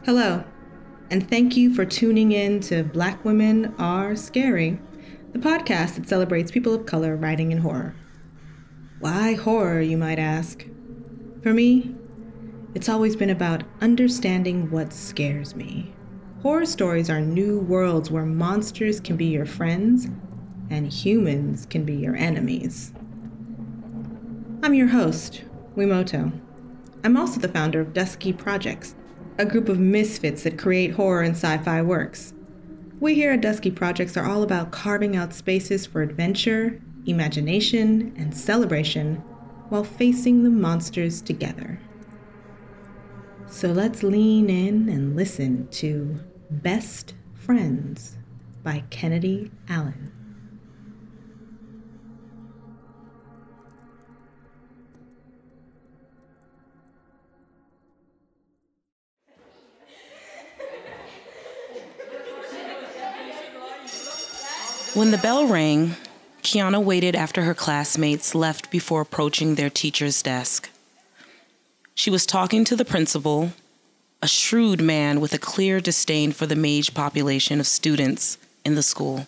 Hello, and thank you for tuning in to Black Women Are Scary, the podcast that celebrates people of color writing in horror. Why horror, you might ask? For me, it's always been about understanding what scares me. Horror stories are new worlds where monsters can be your friends and humans can be your enemies. I'm your host, Wimoto. I'm also the founder of Dusky Projects, a group of misfits that create horror and sci-fi works. We here at Dusky Projects are all about carving out spaces for adventure, imagination, and celebration while facing the monsters together. So let's lean in and listen to Best Friends by Kennedy Allen. When the bell rang, Kiana waited after her classmates left before approaching their teacher's desk. She was talking to the principal, a shrewd man with a clear disdain for the mage population of students in the school.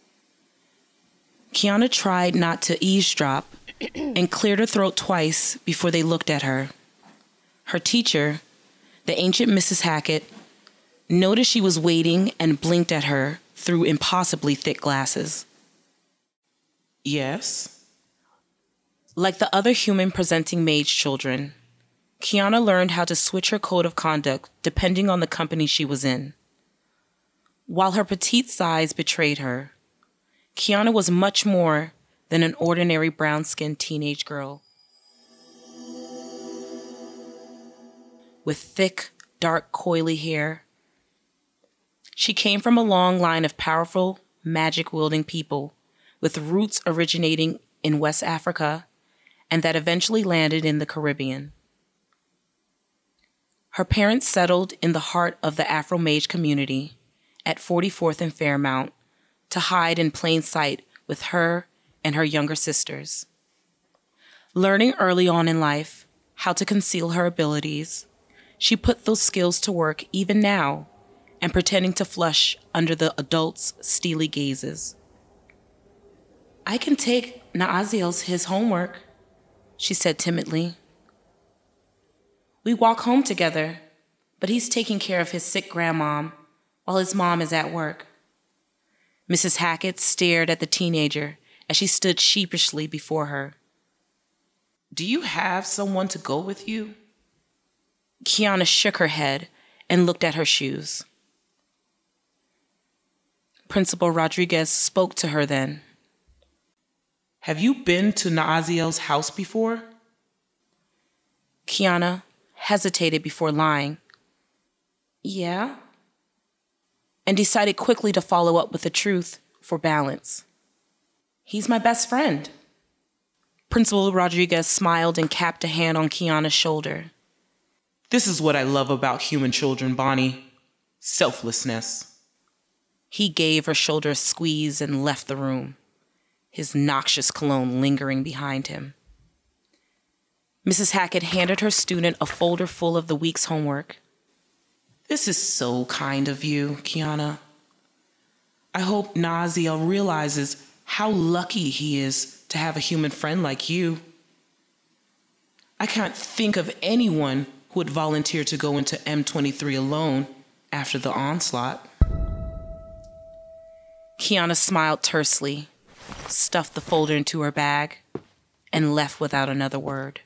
Kiana tried not to eavesdrop and cleared her throat twice before they looked at her. Her teacher, the ancient Mrs. Hackett, noticed she was waiting and blinked at her through impossibly thick glasses. Yes? Like the other human-presenting mage children, Kiana learned how to switch her code of conduct depending on the company she was in. While her petite size betrayed her, Kiana was much more than an ordinary brown-skinned teenage girl. With thick, dark, coily hair, she came from a long line of powerful, magic-wielding people with roots originating in West Africa and that eventually landed in the Caribbean. Her parents settled in the heart of the Afro-Mage community at 44th and Fairmount to hide in plain sight with her and her younger sisters. Learning early on in life how to conceal her abilities, she put those skills to work even now and pretending to flush under the adults' steely gazes. "I can take Naaziel's his homework," she said timidly. "We walk home together, but he's taking care of his sick grandmom while his mom is at work." Mrs. Hackett stared at the teenager as she stood sheepishly before her. "Do you have someone to go with you?" Kiana shook her head and looked at her shoes. Principal Rodriguez spoke to her then. "Have you been to Naaziel's house before?" Kiana hesitated before lying. "Yeah," and decided quickly to follow up with the truth for balance. "He's my best friend." Principal Rodriguez smiled and capped a hand on Kiana's shoulder. "This is what I love about human children, Bonnie. Selflessness." He gave her shoulder a squeeze and left the room, his noxious cologne lingering behind him. Mrs. Hackett handed her student a folder full of the week's homework. "This is so kind of you, Kiana. I hope Naaziel realizes how lucky he is to have a human friend like you. I can't think of anyone who would volunteer to go into M23 alone after the onslaught." Kiana smiled tersely, stuffed the folder into her bag, and left without another word.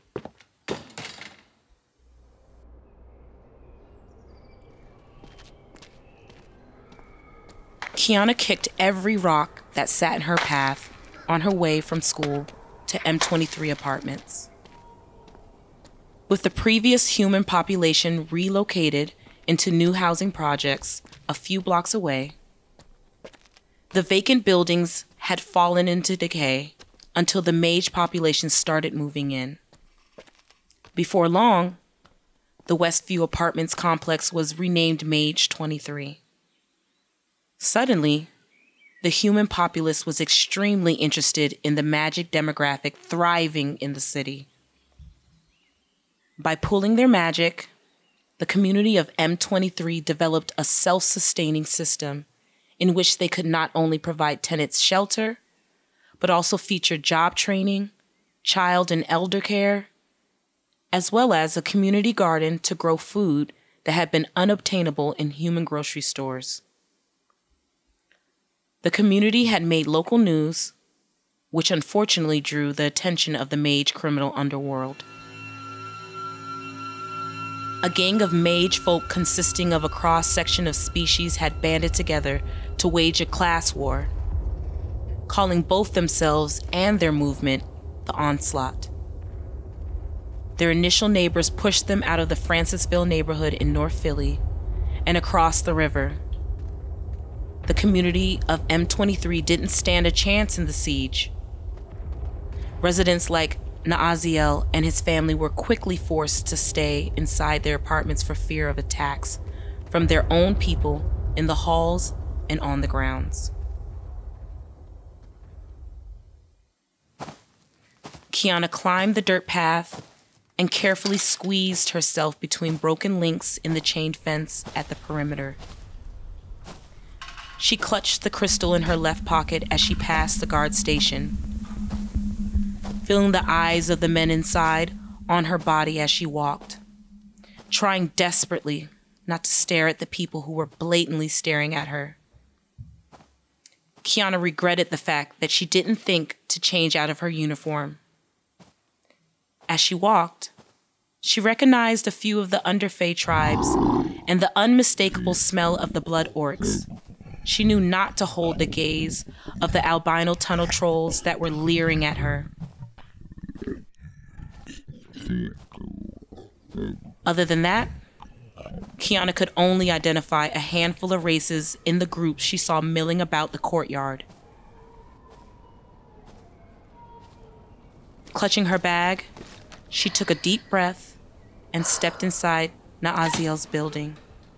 Kiana kicked every rock that sat in her path on her way from school to M23 apartments. With the previous human population relocated into new housing projects a few blocks away, the vacant buildings had fallen into decay until the mage population started moving in. Before long, the Westview Apartments complex was renamed Mage 23. Suddenly, the human populace was extremely interested in the magic demographic thriving in the city. By pooling their magic, the community of M23 developed a self-sustaining system in which they could not only provide tenants shelter, but also feature job training, child and elder care, as well as a community garden to grow food that had been unobtainable in human grocery stores. The community had made local news, which unfortunately drew the attention of the mage criminal underworld. A gang of mage folk consisting of a cross-section of species had banded together to wage a class war, calling both themselves and their movement the Onslaught. Their initial neighbors pushed them out of the Francisville neighborhood in North Philly and across the river. The community of M23 didn't stand a chance in the siege. Residents like Naaziel and his family were quickly forced to stay inside their apartments for fear of attacks from their own people in the halls and on the grounds. Kiana climbed the dirt path and carefully squeezed herself between broken links in the chain fence at the perimeter. She clutched the crystal in her left pocket as she passed the guard station, feeling the eyes of the men inside on her body as she walked, trying desperately not to stare at the people who were blatantly staring at her. Kiana regretted the fact that she didn't think to change out of her uniform. As she walked, she recognized a few of the Underfey tribes and the unmistakable smell of the blood orcs. She knew not to hold the gaze of the albino tunnel trolls that were leering at her. Other than that, Kiana could only identify a handful of races in the group she saw milling about the courtyard. Clutching her bag, she took a deep breath and stepped inside Naaziel's building.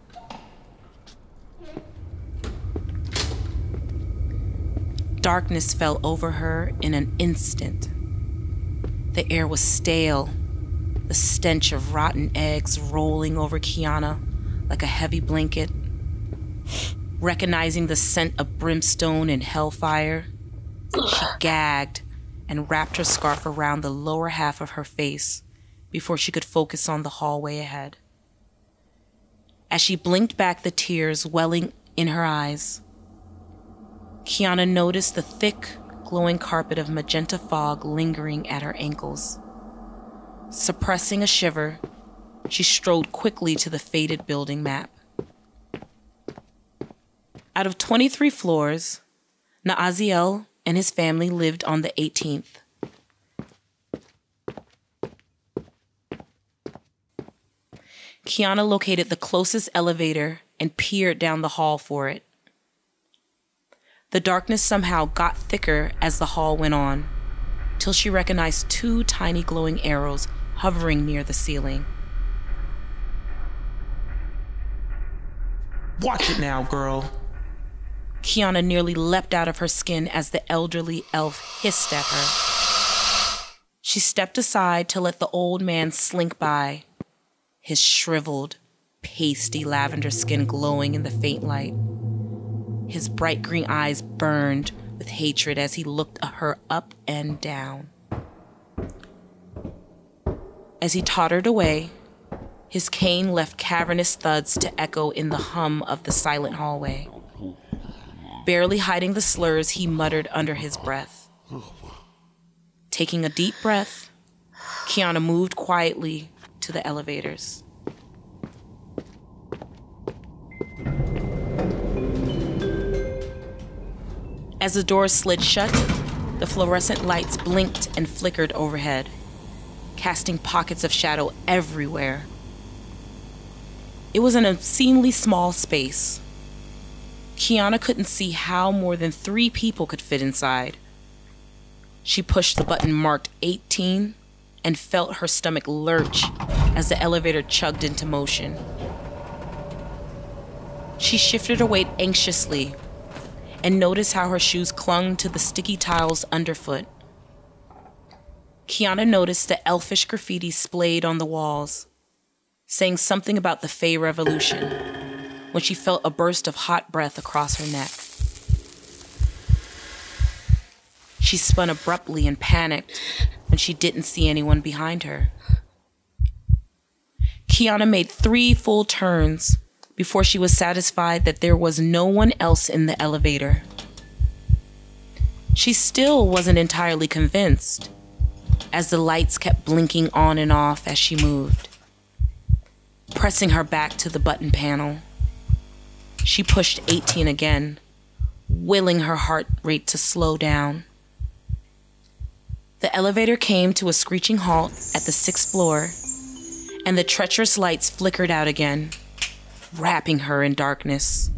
Darkness fell over her in an instant. The air was stale, the stench of rotten eggs rolling over Kiana like a heavy blanket. Recognizing the scent of brimstone and hellfire, she gagged and wrapped her scarf around the lower half of her face before she could focus on the hallway ahead. As she blinked back the tears welling in her eyes, Kiana noticed the thick, glowing carpet of magenta fog lingering at her ankles. Suppressing a shiver, she strode quickly to the faded building map. Out of 23 floors, Naaziel and his family lived on the 18th. Kiana located the closest elevator and peered down the hall for it. The darkness somehow got thicker as the hall went on, till she recognized 2 tiny glowing arrows hovering near the ceiling. Watch it now, girl. Kiana nearly leapt out of her skin as the elderly elf hissed at her. She stepped aside to let the old man slink by, his shriveled, pasty lavender skin glowing in the faint light. His bright green eyes burned with hatred as he looked at her up and down. As he tottered away, his cane left cavernous thuds to echo in the hum of the silent hallway. Barely hiding the slurs he muttered under his breath. Taking a deep breath, Kiana moved quietly to the elevators. As the doors slid shut, the fluorescent lights blinked and flickered overhead, casting pockets of shadow everywhere. It was an obscenely small space. Kiana couldn't see how more than 3 people could fit inside. She pushed the button marked 18 and felt her stomach lurch as the elevator chugged into motion. She shifted her weight anxiously and noticed how her shoes clung to the sticky tiles underfoot. Kiana noticed the elfish graffiti splayed on the walls, saying something about the Fae Revolution when she felt a burst of hot breath across her neck. She spun abruptly and panicked when she didn't see anyone behind her. Kiana made 3 full turns before she was satisfied that there was no one else in the elevator. She still wasn't entirely convinced, as the lights kept blinking on and off as she moved. Pressing her back to the button panel, she pushed 18 again, willing her heart rate to slow down. The elevator came to a screeching halt at the 6th floor, and the treacherous lights flickered out again, wrapping her in darkness.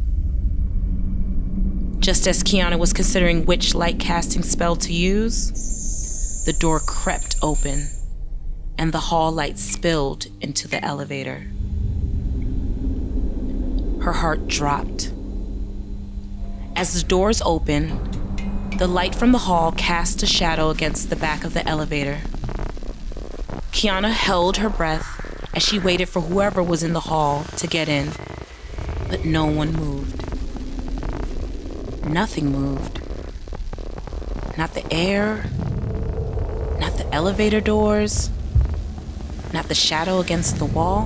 Just as Kiana was considering which light-casting spell to use, the door crept open, and the hall light spilled into the elevator. Her heart dropped. As the doors opened, the light from the hall cast a shadow against the back of the elevator. Kiana held her breath as she waited for whoever was in the hall to get in, but no one moved. Nothing moved. Not the air, not the elevator doors, not the shadow against the wall.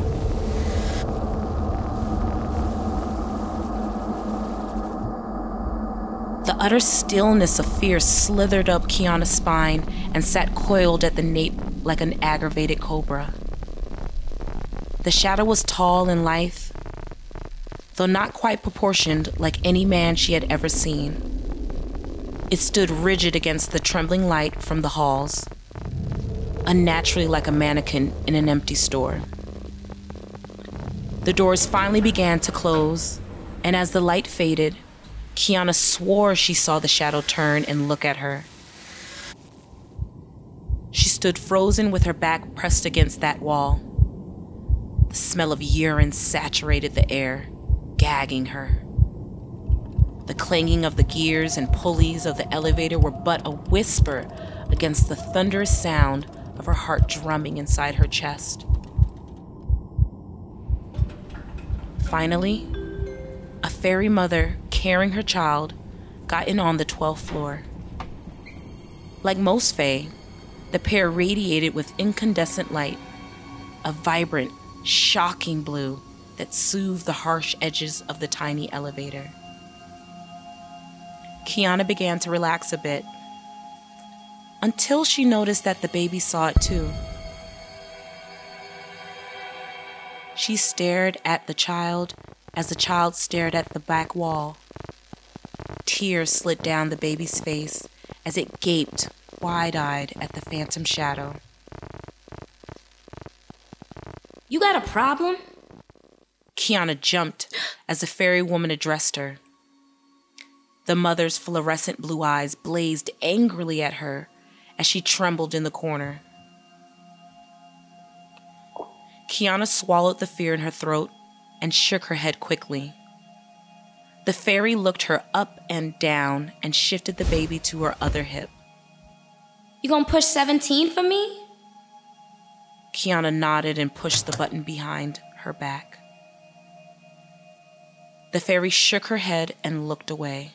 The utter stillness of fear slithered up Kiana's spine and sat coiled at the nape like an aggravated cobra. The shadow was tall and lithe, though not quite proportioned like any man she had ever seen. It stood rigid against the trembling light from the halls, unnaturally like a mannequin in an empty store. The doors finally began to close, and as the light faded, Kiana swore she saw the shadow turn and look at her. She stood frozen with her back pressed against that wall. The smell of urine saturated the air, gagging her. The clanging of the gears and pulleys of the elevator were but a whisper against the thunderous sound of her heart drumming inside her chest. Finally, a fairy mother carrying her child got in on the 12th floor. Like most fae, the pair radiated with incandescent light, a vibrant, shocking blue that soothed the harsh edges of the tiny elevator. Kiana began to relax a bit, until she noticed that the baby saw it too. She stared at the child as the child stared at the back wall. Tears slid down the baby's face as it gaped wide-eyed at the phantom shadow. You got a problem? Kiana jumped as the fairy woman addressed her. The mother's fluorescent blue eyes blazed angrily at her as she trembled in the corner. Kiana swallowed the fear in her throat and shook her head quickly. The fairy looked her up and down and shifted the baby to her other hip. You gonna push 17 for me? Kiana nodded and pushed the button behind her back. The fairy shook her head and looked away.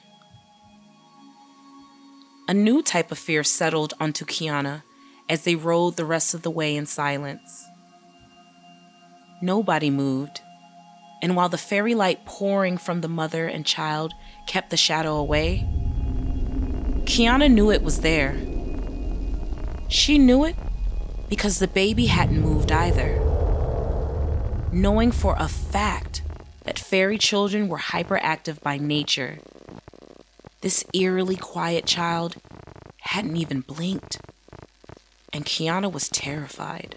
A new type of fear settled onto Kiana as they rode the rest of the way in silence. Nobody moved, and while the fairy light pouring from the mother and child kept the shadow away, Kiana knew it was there. She knew it because the baby hadn't moved either. Knowing for a fact that fairy children were hyperactive by nature, this eerily quiet child hadn't even blinked, and Kiana was terrified.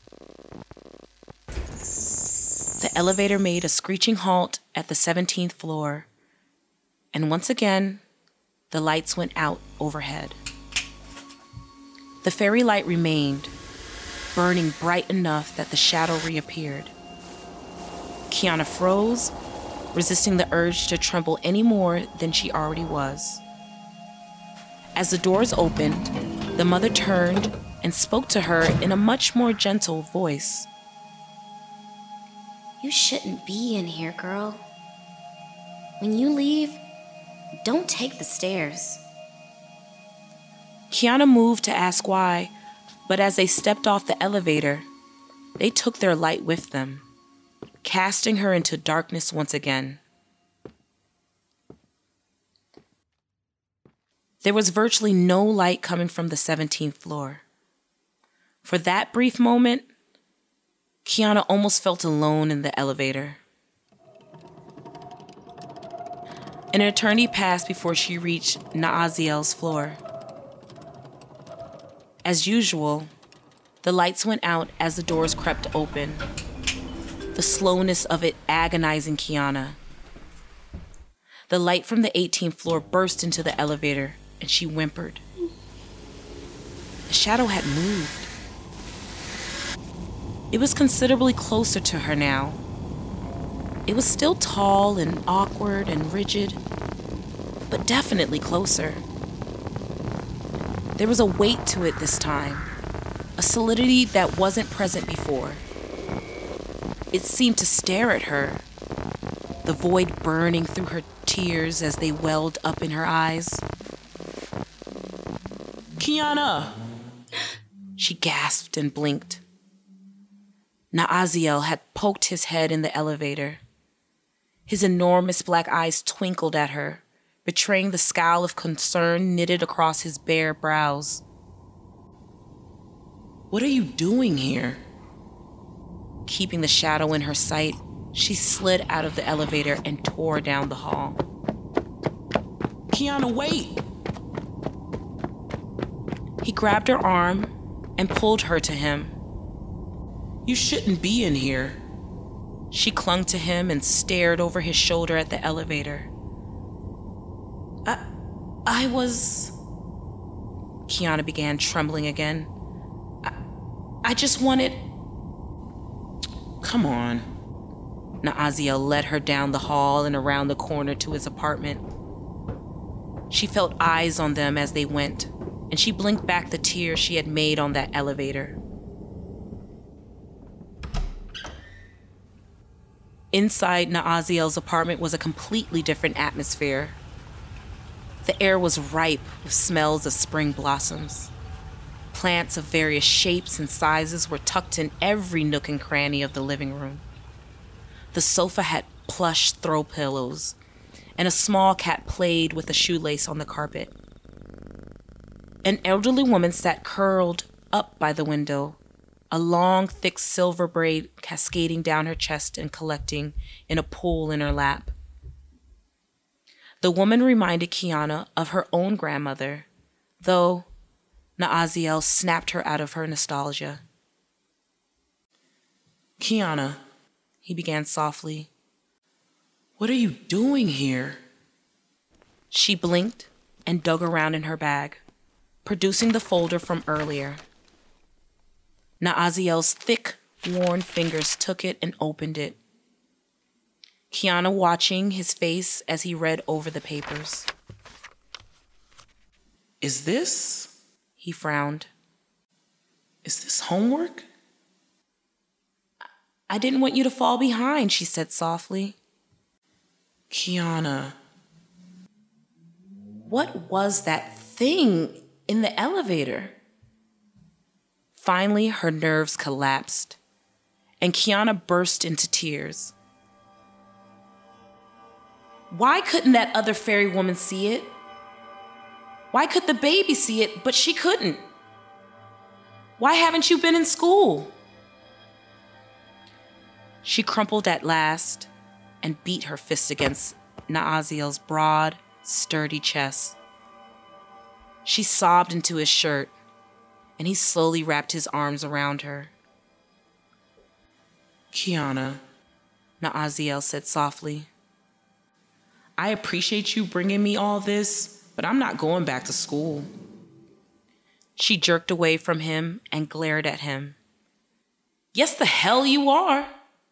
The elevator made a screeching halt at the 17th floor, and once again, the lights went out overhead. The fairy light remained, burning bright enough that the shadow reappeared. Kiana froze, resisting the urge to tremble any more than she already was. As the doors opened, the mother turned and spoke to her in a much more gentle voice. You shouldn't be in here, girl. When you leave, don't take the stairs. Kiana moved to ask why, but as they stepped off the elevator, they took their light with them, casting her into darkness once again. There was virtually no light coming from the 17th floor. For that brief moment, Kiana almost felt alone in the elevator. An eternity passed before she reached Naaziel's floor. As usual, the lights went out as the doors crept open, the slowness of it agonizing Kiana. The light from the 18th floor burst into the elevator, and she whimpered. The shadow had moved. It was considerably closer to her now. It was still tall and awkward and rigid, but definitely closer. There was a weight to it this time, a solidity that wasn't present before. It seemed to stare at her, the void burning through her tears as they welled up in her eyes. Kiana! She gasped and blinked. Naaziel had poked his head in the elevator. His enormous black eyes twinkled at her, betraying the scowl of concern knitted across his bare brows. What are you doing here? Keeping the shadow in her sight, she slid out of the elevator and tore down the hall. Kiana, wait! He grabbed her arm and pulled her to him. You shouldn't be in here. She clung to him and stared over his shoulder at the elevator. I was... Kiana began, trembling again. I just wanted... Come on. Naaziel led her down the hall and around the corner to his apartment. She felt eyes on them as they went, and she blinked back the tears she had made on that elevator. Inside Naaziel's apartment was a completely different atmosphere. The air was ripe with smells of spring blossoms. Plants of various shapes and sizes were tucked in every nook and cranny of the living room. The sofa had plush throw pillows, and a small cat played with a shoelace on the carpet. An elderly woman sat curled up by the window, a long, thick silver braid cascading down her chest and collecting in a pool in her lap. The woman reminded Kiana of her own grandmother, though Naaziel snapped her out of her nostalgia. Kiana, he began softly. What are you doing here? She blinked and dug around in her bag, producing the folder from earlier. Naaziel's thick, worn fingers took it and opened it. Kiana watching his face as he read over the papers. Is this? He frowned. Is this homework? I didn't want you to fall behind, she said softly. Kiana. What was that thing in the elevator? Finally, her nerves collapsed, and Kiana burst into tears. Why couldn't that other fairy woman see it? Why could the baby see it, but she couldn't? Why haven't you been in school? She crumpled at last and beat her fist against Naaziel's broad, sturdy chest. She sobbed into his shirt, and he slowly wrapped his arms around her. Kiana, Naaziel said softly. I appreciate you bringing me all this, but I'm not going back to school. She jerked away from him and glared at him. Yes, the hell you are.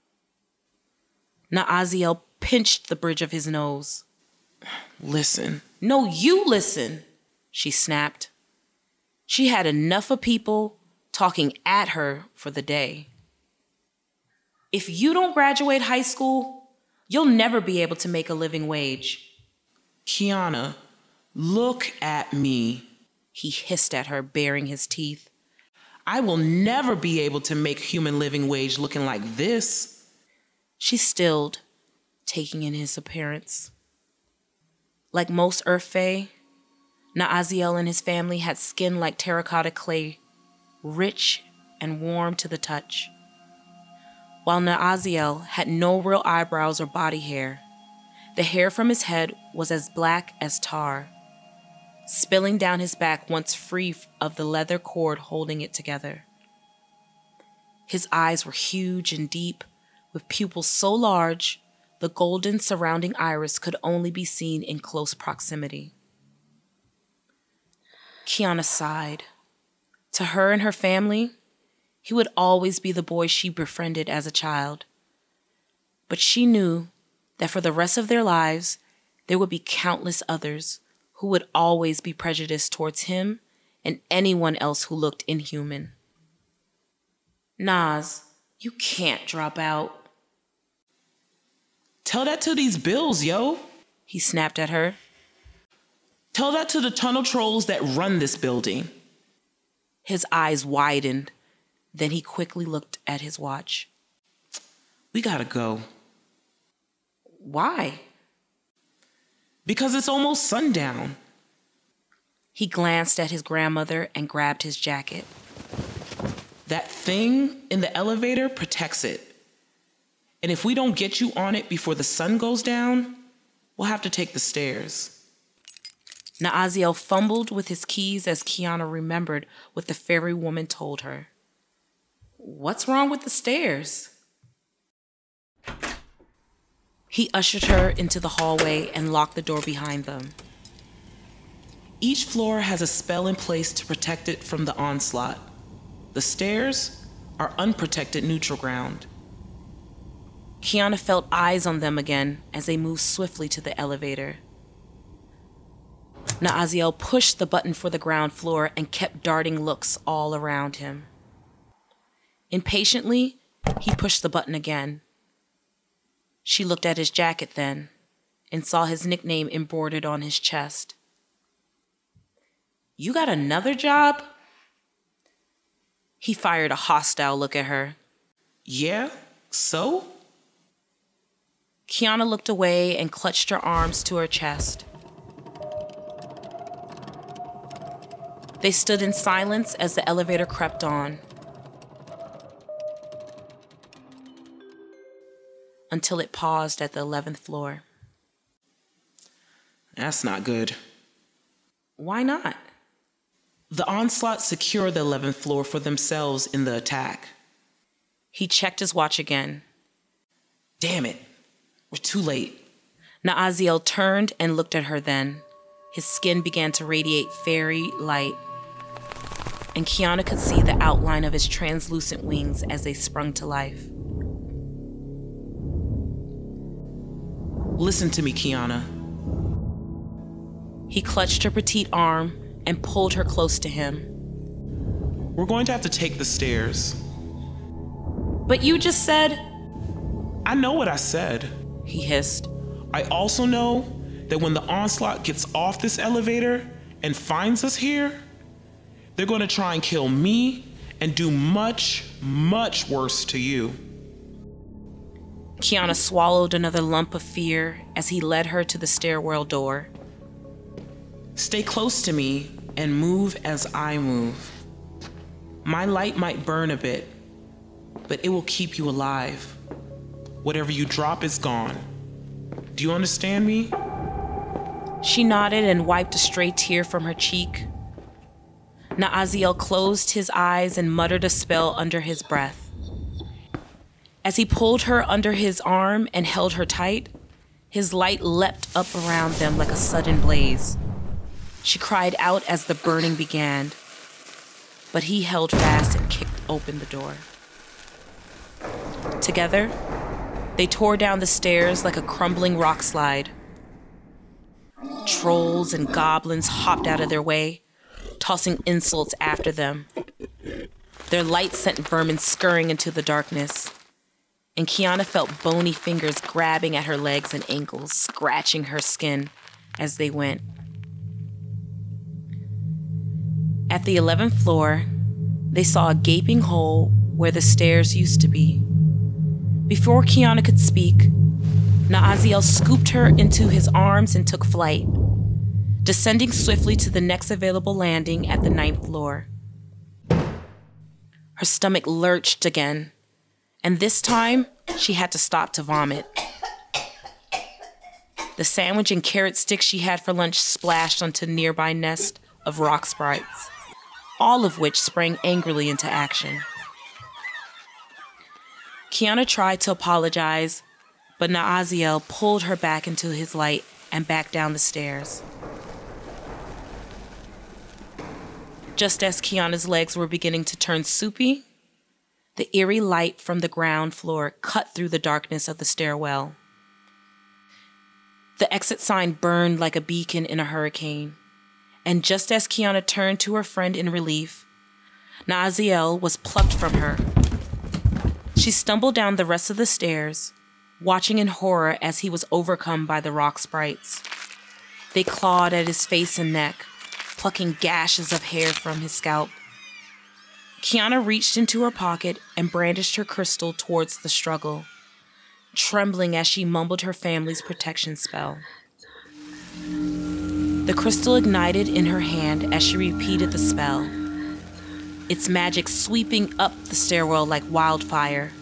Naaziel pinched the bridge of his nose. Listen. No, you listen, she snapped. She had enough of people talking at her for the day. If you don't graduate high school, you'll never be able to make a living wage. Kiana, look at me. He hissed at her, baring his teeth. I will never be able to make human living wage looking like this. She stilled, taking in his appearance. Like most Earth Fae, Na'Aziel and his family had skin like terracotta clay, rich and warm to the touch. While Na'Aziel had no real eyebrows or body hair, the hair from his head was as black as tar, spilling down his back once free of the leather cord holding it together. His eyes were huge and deep, with pupils so large, the golden surrounding iris could only be seen in close proximity. Kiana sighed. To her and her family, he would always be the boy she befriended as a child. But she knew that for the rest of their lives, there would be countless others who would always be prejudiced towards him and anyone else who looked inhuman. Naz, you can't drop out. Tell that to these bills, yo. He snapped at her. Tell that to the tunnel trolls that run this building. His eyes widened. Then he quickly looked at his watch. We gotta go. Why? Because it's almost sundown. He glanced at his grandmother and grabbed his jacket. That thing in the elevator protects it. And if we don't get you on it before the sun goes down, we'll have to take the stairs. Na'Aziel fumbled with his keys as Kiana remembered what the fairy woman told her. What's wrong with the stairs? He ushered her into the hallway and locked the door behind them. Each floor has a spell in place to protect it from the onslaught. The stairs are unprotected neutral ground. Kiana felt eyes on them again as they moved swiftly to the elevator. Na'Aziel pushed the button for the ground floor and kept darting looks all around him. Impatiently, he pushed the button again. She looked at his jacket then and saw his nickname embroidered on his chest. You got another job? He fired a hostile look at her. Yeah, so? Kiana looked away and clutched her arms to her chest. They stood in silence as the elevator crept on. Until it paused at the 11th floor. That's not good. Why not? The onslaught secured the 11th floor for themselves in the attack. He checked his watch again. Damn it. We're too late. Na'Aziel turned and looked at her then. His skin began to radiate fairy light, and Kiana could see the outline of his translucent wings as they sprung to life. Listen to me, Kiana. He clutched her petite arm and pulled her close to him. We're going to have to take the stairs. But you just said... I know what I said. He hissed. I also know that when the onslaught gets off this elevator and finds us here, they're going to try and kill me and do much, much worse to you. Kiana swallowed another lump of fear as he led her to the stairwell door. Stay close to me and move as I move. My light might burn a bit, but it will keep you alive. Whatever you drop is gone. Do you understand me? She nodded and wiped a stray tear from her cheek. Na'Aziel closed his eyes and muttered a spell under his breath. As he pulled her under his arm and held her tight, his light leapt up around them like a sudden blaze. She cried out as the burning began, but he held fast and kicked open the door. Together, they tore down the stairs like a crumbling rock slide. Trolls and goblins hopped out of their way, tossing insults after them. Their light sent vermin scurrying into the darkness, and Kiana felt bony fingers grabbing at her legs and ankles, scratching her skin as they went. At the 11th floor, they saw a gaping hole where the stairs used to be. Before Kiana could speak, Naaziel scooped her into his arms and took flight, descending swiftly to the next available landing at the 9th floor. Her stomach lurched again, and this time she had to stop to vomit. The sandwich and carrot sticks she had for lunch splashed onto the nearby nest of rock sprites, all of which sprang angrily into action. Kiana tried to apologize, but Naaziel pulled her back into his light and back down the stairs. Just as Kiana's legs were beginning to turn soupy, the eerie light from the ground floor cut through the darkness of the stairwell. The exit sign burned like a beacon in a hurricane, and just as Kiana turned to her friend in relief, Naaziel was plucked from her. She stumbled down the rest of the stairs, watching in horror as he was overcome by the rock sprites. They clawed at his face and neck, plucking gashes of hair from his scalp. Kiana reached into her pocket and brandished her crystal towards the struggle, trembling as she mumbled her family's protection spell. The crystal ignited in her hand as she repeated the spell, its magic sweeping up the stairwell like wildfire.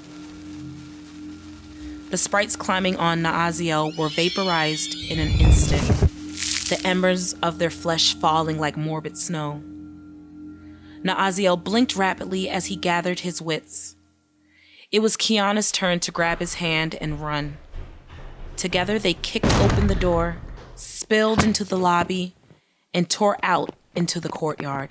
The sprites climbing on Naaziel were vaporized in an instant, the embers of their flesh falling like morbid snow. Naaziel blinked rapidly as he gathered his wits. It was Kiana's turn to grab his hand and run. Together they kicked open the door, spilled into the lobby, and tore out into the courtyard.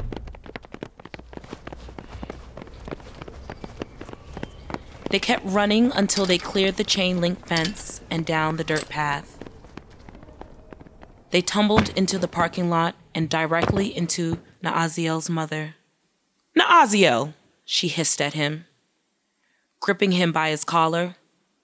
They kept running until they cleared the chain link fence and down the dirt path. They tumbled into the parking lot and directly into Naaziel's mother. "Naaziel!" she hissed at him, gripping him by his collar.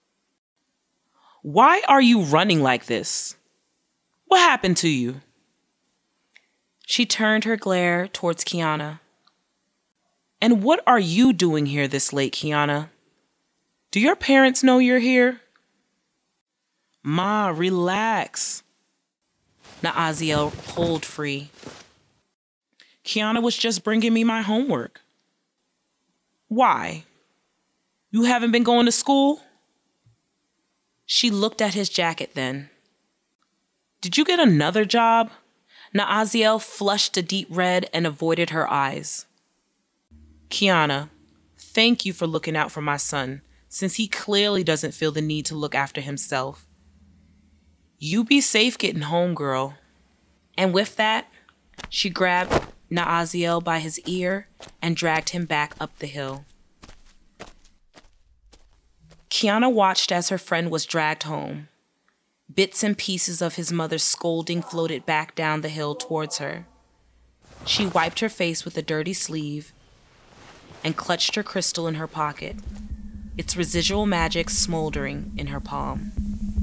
"Why are you running like this? What happened to you?" She turned her glare towards Kiana. "And what are you doing here this late, Kiana? Do your parents know you're here?" "Ma, relax." Naaziel pulled free. "Kiana was just bringing me my homework." "Why? You haven't been going to school?" She looked at his jacket then. "Did you get another job?" Naaziel flushed a deep red and avoided her eyes. "Kiana, thank you for looking out for my son, since he clearly doesn't feel the need to look after himself. You be safe getting home, girl." And with that, she grabbed Naaziel by his ear and dragged him back up the hill. Kiana watched as her friend was dragged home. Bits and pieces of his mother's scolding floated back down the hill towards her. She wiped her face with a dirty sleeve and clutched her crystal in her pocket, its residual magic smoldering in her palm.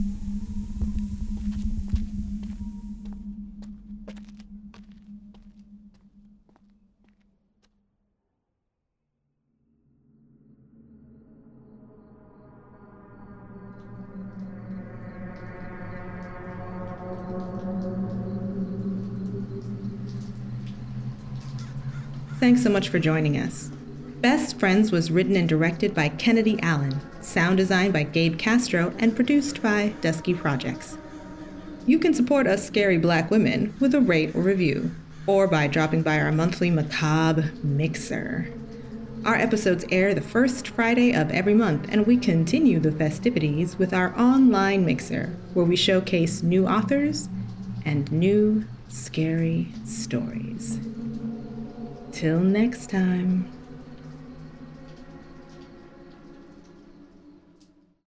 Thanks so much for joining us. Best Friends was written and directed by Kennedy Allen, sound designed by Gabe Castro, and produced by Dusky Projects. You can support us scary Black women with a rate or review, or by dropping by our monthly macabre mixer. Our episodes air the first Friday of every month, and we continue the festivities with our online mixer, where we showcase new authors and new scary stories. Till next time.